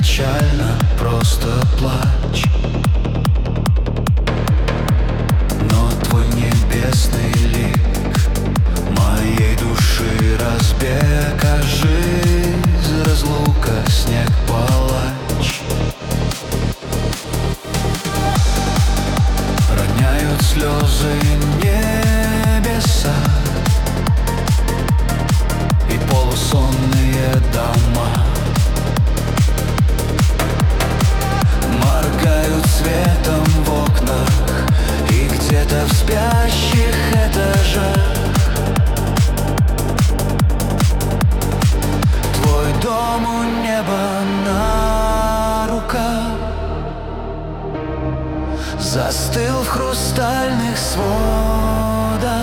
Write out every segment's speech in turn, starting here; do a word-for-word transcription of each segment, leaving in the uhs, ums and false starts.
печально, просто плачь. Но твой небесный лик моей души разбег, а жизнь разлука, снег, палач. Роняют слезы небеса и полусонные дома моргают светом в окнах, и где-то в спящих этажах твой дом у неба на руках застыл в хрустальных сводах.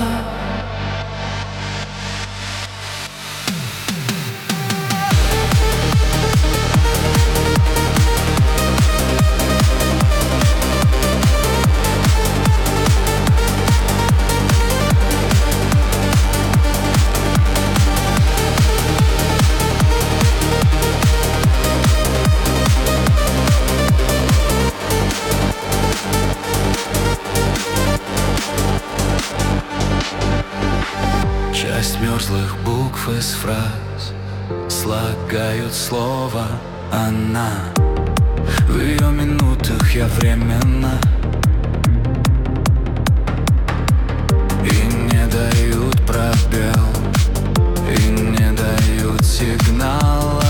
Часть мерзлых букв из фраз слагают слово «она». В ее минутах я временно, и не дают пробел, и не дают сигнала.